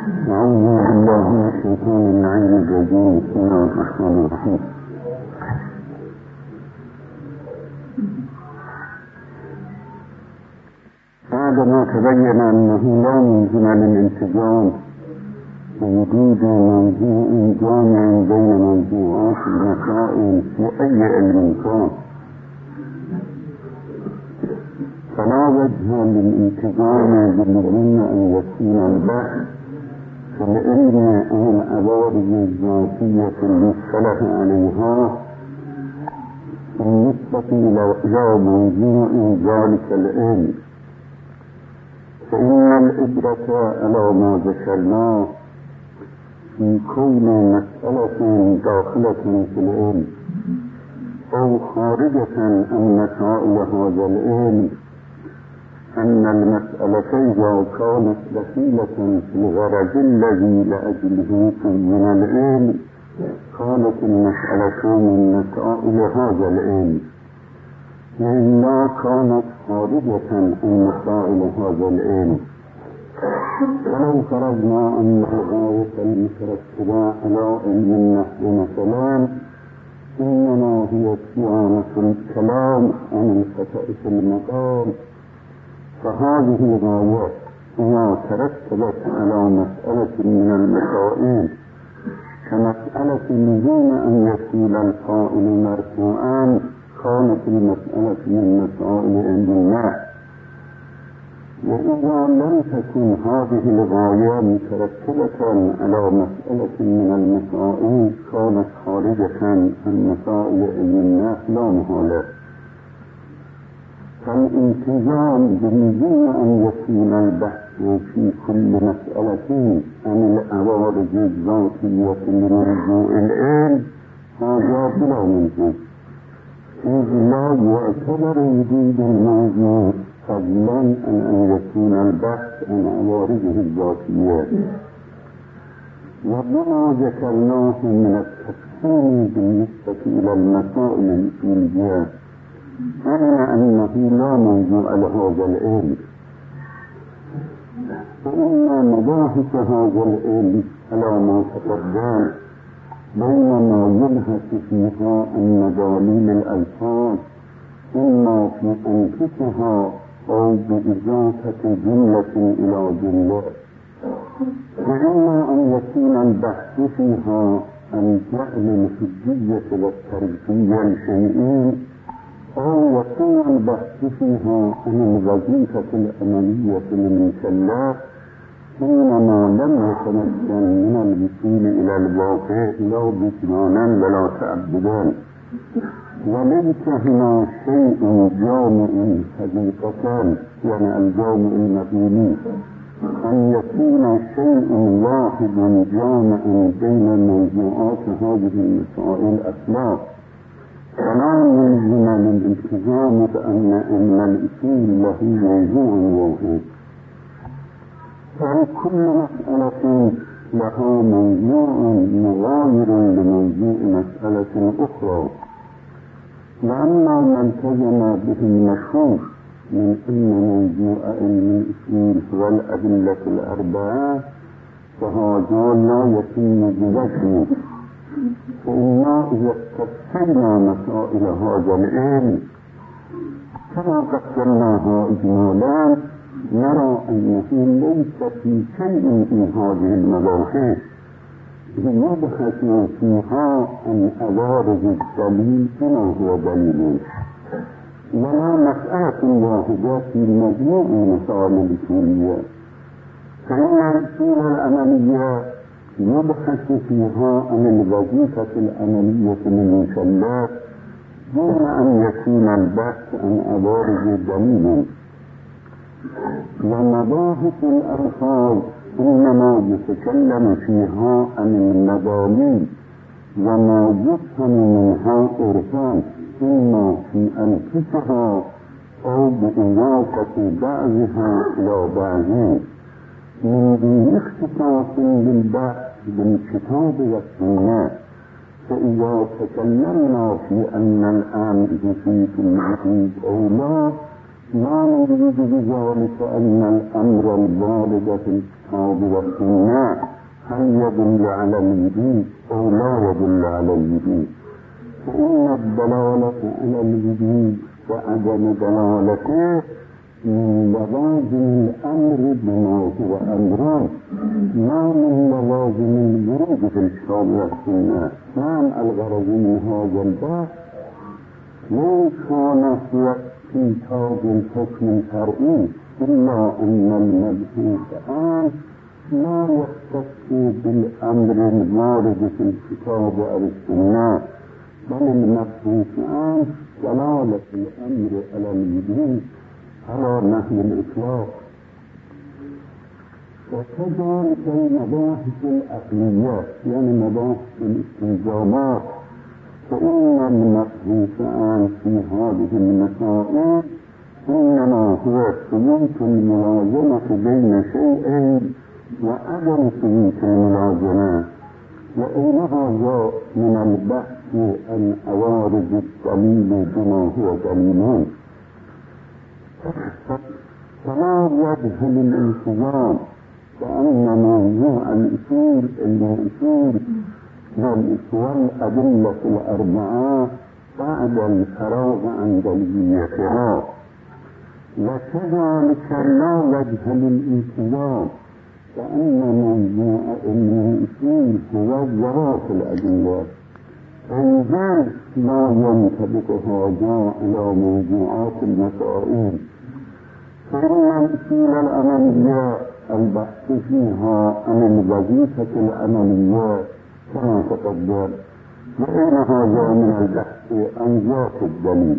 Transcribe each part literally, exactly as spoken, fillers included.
أعوذ بالله من الشيطان اللعين الرجيم. بسم الله الرحمن الرحيم. بعدما تبين أنه لا ممكن للالتزام بوجود موضوع جامع بين موضوعات المسائل في أي علم كان، فلا وجه للالتزام بلزوم أن يكون البحث في العلم عن العوارض الذاتية المصطلح عليها بالنسبة إلى موضوع ذلك العلم، فإن العبرة على ما ذكرناه في كون مسألة داخلة في العلم أو خارجة عن مسائل هذا العلم أن المسألة إذا كانت دخيلة في الغرض الذي لأجله كون العلم كانت المسألة من مسائل هذا العلم، وإلا كانت خارجة عن مسائل هذا العلم. ولو فرضنا أن الغاية المترتبة على علم النحو مثلا إنما هي صيانة الكلام عن الخطأ في المقام، فهذه الغاية إذا ترتبت على مسألة من المسائل كمسألة لزوم أن يكون الفاعل مرفوعا كانت المسألة من مسائل علم النحو، وإذا لم تكن هذه الغاية مترتبة على مسألة من المسائل كانت خارجة عن مسائل علم النحو لا محالة. فالالتزام بلزوم أن يكون البحث في كل مسألة عن العوارض الذاتية لموضوع العلم هذا بلا منزل، إذ لا يعتبر وجود الموضوع فضلا عن أن يكون البحث عن عوارضه الذاتية. وبما ذكرناه من التقسيم بالنسبة إلى المسائل الأصولية أن أنه لا موضوع لهذا العلم، فإن مباحث هذا العلم على ما تقدم بينما يبحث فيها عن مداليل الألفاظ إما في أنفسها أو بإضافة جملة إلى جملة، وإما أن يكون البحث فيها عن جعل الحجية والتركية لشيئين، أو يكون البحث فيها عن الوظيفة العملية للمكلف حينما لم يتمكن من الوصول إلى الواقع لا بطمانا ولا تعبدا. وليس هنا شيء جامع حقيقة، يعني الجامع المبني أن يكون شيء واحد جامع بين موضوعات هذه المسائل أصلا، فلا يلزم للالتزام بأن علم الأصول له موضوع واحد، فكل مسألة لها موضوع مغاير لموضوع مسألة أخرى. وأما ما التزم به المشهور من أن موضوع علم الأصول هو الأدلة الأربعة فهذا لا يتم بوجهه، فإنا إذا استفسرنا مسائل هذا العلم كما قدمناها إجمالا نرى أنه ليس في شيء من هذه المباحث يبحث فيها عن عوارض الدليل كما هو دليل، ولا مسألة واحدة في مجموع مسائل الأصولية، فإن الأصول العملية يبحث فيها عن الوظيفة العملية للمكلف دون أن يكون البحث عن عوارض دليل. ومباحث الألفاظ إنما يتكلم فيها عن المداليل وما يفهم منها عرفان إما في أنفسها أو بإضافة بعضها إلى بعض من دون اختصاص بالبحث بالكتاب والسنة. فإذا تكلمنا في أن الأمر يفيد الوجود أو لا ما نريد بذلك أن الأمر الوارد في الكتاب والسنة هل يدل على الوجود أو لا يدل على الوجود، فإن الدلالة على الوجود وعدم دلالته من لوازم الأمر بما هو أمر، ما من لوازم الورود في الكتاب والسنة. نعم، الغرض من هذا البحث ليس كان هو كتاب الحكم شرعي، إلا أن المبحوث الآن لا يختص بالأمر الوارد في الكتاب أو السنة، بل المبحوث الآن دلالة الأمر على الوجود على نحو الإطلاق. وكذلك المباحث العقليات، يعني مباحث الاستلزامات، فإن المبحوث الآن في هذه المسائل إنما هو ثبوت الملازمة بين شيئين وعدم ثبوت الملازمة، وإن هذا من البحث عن عوارض الدليل بما هو دليل، فلا وجه للالتزام، فأن موضوع الأصول الأصول والأدلة الأربعة بعد الفراغ عن دليليتها، وكذلك لا وجه للالتزام، فأن موضوع الأصول هو ذات الأدلة، فإذا لا ينطبق هذا على موضوعات المسائل، فإن الأصول العملية البحث فيها عن الوظيفة العملية كما تقدم، وإن هذا من البحث عن ذات الدليل.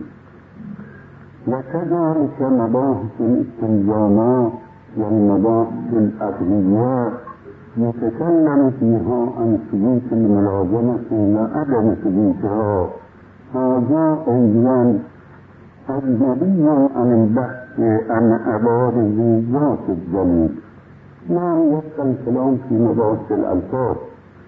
وكذلك مباحث الاستلزامات والمباحث العقلية يتكلم فيها عن ثبوت الملازمة وعدم ثبوتها، هذا أيضا أجنبي عن البحث عن عوارض ذات الدليل. لا يبقى الكلام في مباحث الألفاظ،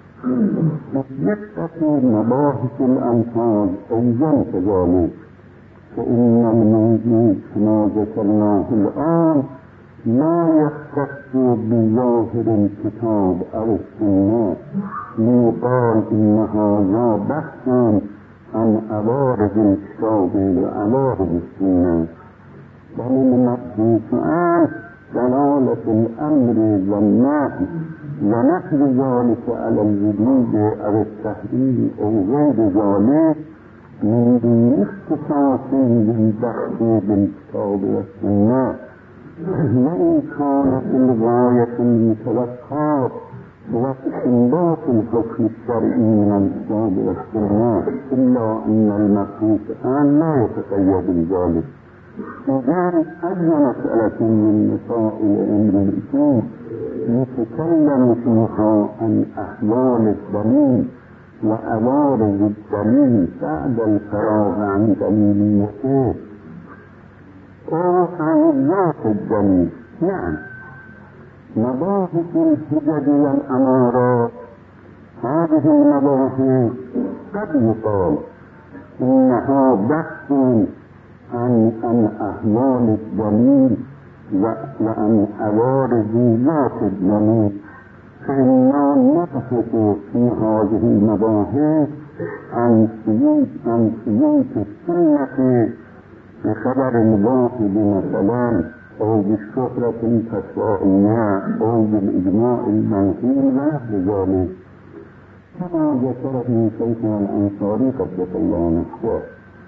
بالنسبة لمباحث الألفاظ أيضا كذلك، فإن الموجود كما ذكرناه الآن لا يختص بظاهر الكتاب أو السنة ليقال إن هذا بحث عن عوارض الكتاب وعوارض السنة، بل المبحوث عن دلالة الأمر والنهي ونحو ذلك على الوجود أو التحريم أو غير ذلك من دون اختصاص بالبحث بالكتاب والسنة. وإن كانت الغاية المتوقعة واستنباط الحكم الشرعي من الكتاب والسنة، إلا أن المبحوث الآن لا يتقيد بذلك. إذن أي مسألة من مسائل أمر الأصول يتكلم فيها عن أحوال الدليل وعوارض الدليل بعد الفراغ عن دليليته أو عن ذات الدليل. نعم، مباحث الحجج والأمارات، هذه المباحث قد يقال إنها بحث عن عن أحوال الدليل وعن عوارض ذات الدليل، فإننا نبحث في هذه المباحث عن ثبوت عن ثبوت السنة بخبر الواحد مثلا، أو بالشهرة التشريعية أو بالإجماع المنقول ونحو ذلك، كما ذكره شيخنا الأنصاري قدس الله نفسه.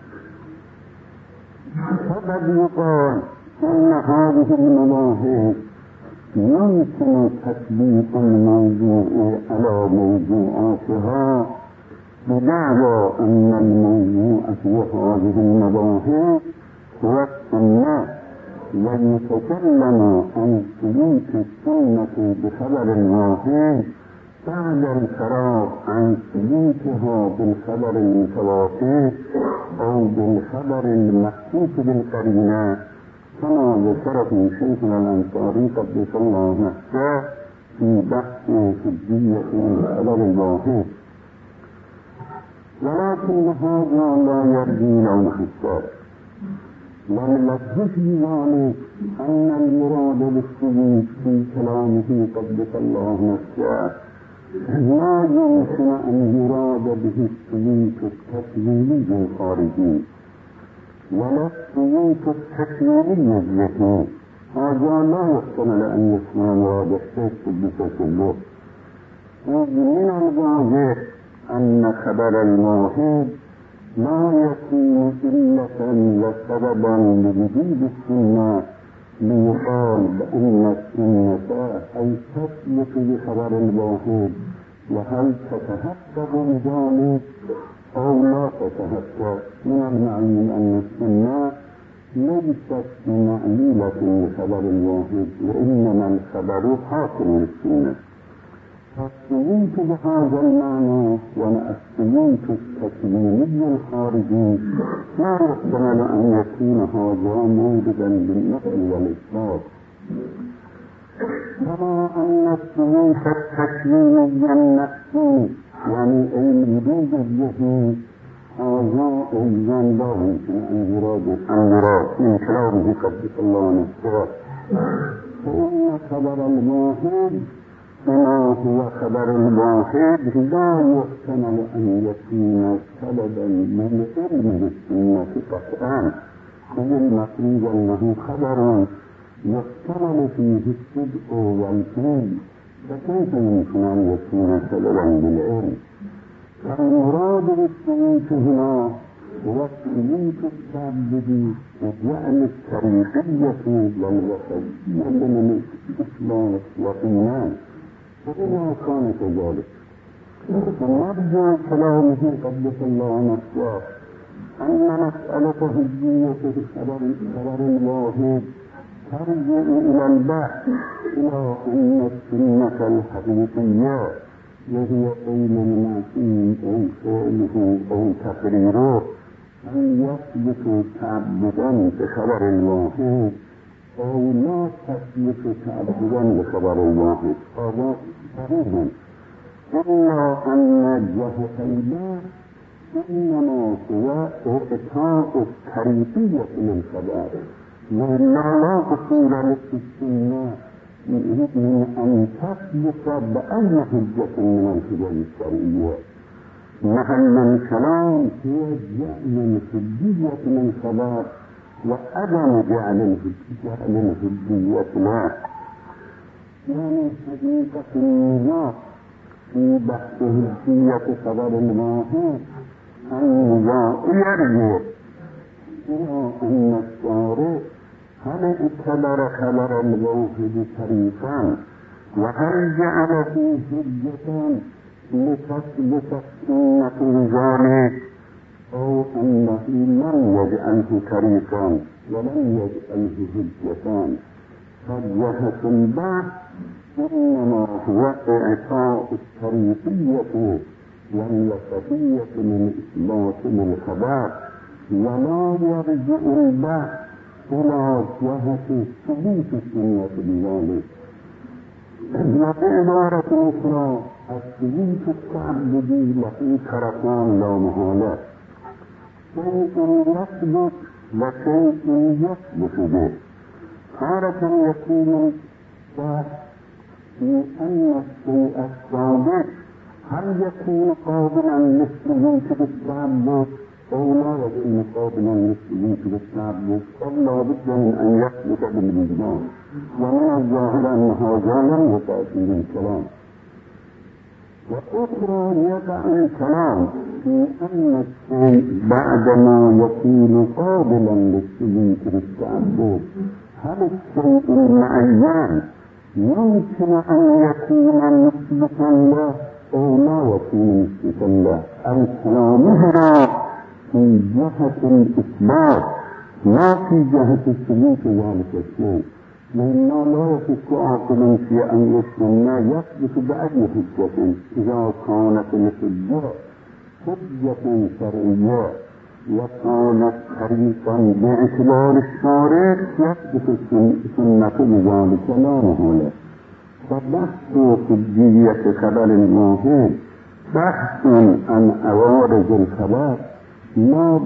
فقد يقال أن هذه المباحث يمكن تطبيق الموضوع على موضوعاتها بدعوى أن الموضوع في هذه المباحث هو السنة، ويتكلم عن ثبوت السنة بخبر واحد بعد الفراغ عن ثبوتها بالخبر المتواتر أو بالخبر المحسوس بالقرينة، كما ذكره شيخنا الأنصاري قدس الله نفسه في بحث حجية الخبر الواحد. ولكن هذا لا يرجي لوم حساب، واللفظ في ذلك أن المراد بالثبوت في كلامه قدس الله نفسه لا يمكن أن يراد به الثبوت التكويني الخارجي ولا الثبوت التكويني الذهني، هذا لا يحتمل أن يكون مراد الشيء قدس كله. من الواضح أن خبر الموحد لا يكون إلة وسببا لوجود السنة ليقال بأن السنة أي تثبت بخبر الواحد، وهل تتحقق بذلك أو لا تتحقق؟ من المعلوم أن السنة ليست معلولة بخبر الواحد، وإنما الخبر حاكم للسنة. فالثبوت بهذا المعنى والثبوت التكويني الخارجي لا يحتمل أن يكون هذا موجودا بالنقل والإثبات، كما أن الثبوت التكويني النفسي يعني الوجود الذهني هذا أيضا لا يمكن أن يراد أن يراد من كلامه قدس الله نفسه، فإن خبر الواحد بما هو خبر الواحد لا يحتمل أن يكون سببا للعلم بالسنة قطعا، إذ المفروض أنه خبر يحتمل فيه الصدق والكذب، فكيف يمكن أن يكون سببا للعلم؟ فالمراد بالثبوت هنا هو الثبوت التعبدي وجعل الطريقية والوسطية من الإثبات والإيمان، فإذا كان كذلك فنرجع كلامه قدس الله نفسه أن مسألة هدية الخبر الواحد ترجع إلى البحث إلى أن السنة الحقيقية وهي قول المعصوم أو فعله أو تقريره أن يثبت تعبدا بخبر الواحد أو لا تثبت تعبدا بخبر الواحد، هذا صحيح، إلا أن جهة البحث إنما هو إعطاء الطريقية للخبر، وإلا لا أصول للسنة من أن تثبت بأي حجة من الحجج الشرعية. محل الكلام هو جعل الحجية من الخبر وعدم جعل الحجية له، يعني حقيقة النظام في بحث حجية خبر الواحد النظام يرجع إلى أن الشارع هل اعتبر خبر الواحد طريقا وهل جعله حجة لتثبت السنة بذلك، أو أنه لم يجعله طريقا ولم يجعله حجة. فجهة البحث إنما هو إعطاء الطريقية والوسطية من إثبات الخبر، ولا يرجع البحث إلى جهة ثبوت السنة بذلك. وبعبارة أخرى الثبوت التعبدي له طرفان لا محالة، شيء يثبت وشيء يثبت به. تارة يكون البحث في أن الشيء الثابت هل يكون قابلا للثبوت بالتعبد أو لا يكون قابلا للثبوت بالتعبد، فلا بد من أن يثبت بالوجدان، ومن الظاهر أن هذا لم يقع فيه الكلام. وأخرى يقع الكلام في أن الشيء بعدما يكون قابلا للثبوت بالتعبد هل الشيء المعين يمكن أن يكون مثبتا له أو لا يكون مثبتا له. الكلام هنا في جهة الإثبات لا في جهة الثبوت ذلك الشيء، لأنه لا يفك عاقل في أن السنة يثبت بأي حجة إذا كانت الحجة حجة شرعية وكانت طريقا باعتبار الشارع يثبت السنة بذلك لا محالة. فبحث حجية خبر الواحد بحث عن عوارض الخبر لا بحث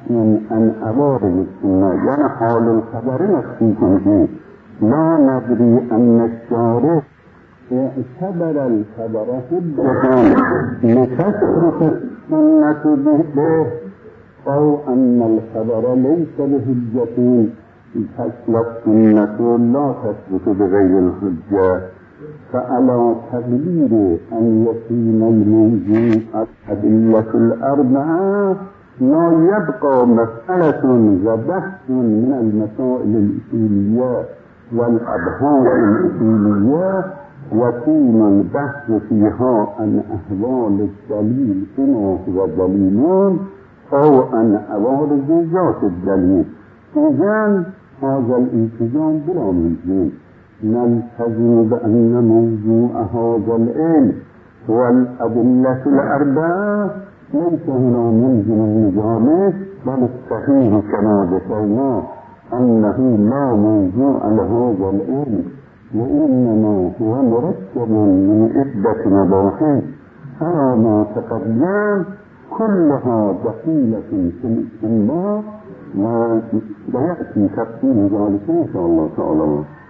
من أنوار السنة يعني حال الخبر نخفيكم لا ندري أن الشارع اعتبر الخبر حجة لتصرف السنة به أو أن الخبر ليس بحجة والسنة لا تثبت بغير الحجة. فعلى تقدير أن يكون الموضوع الأدلة الأربعة لا يبقى مسألة وبحث من المسائل الأصولية والأبحاث الأصولية يكون البحث فيها عن أحوال الدليل كما هو دليل أو عن عوارض ذات الدليل. إذن هذا الالتزام بلا ملزم نلتزم بأن موضوع هذا العلم هو الأدلة الأربعة ليس هنا ملزم النظام بل الصحيح كما ذكرنا أنه لا موضوع لهذا العلم وإنما هو مركب من عدة مباحث على ما تقدم كلها دخيلة في الله ويأتي تفصيل ذلك إن شاء الله تعالى.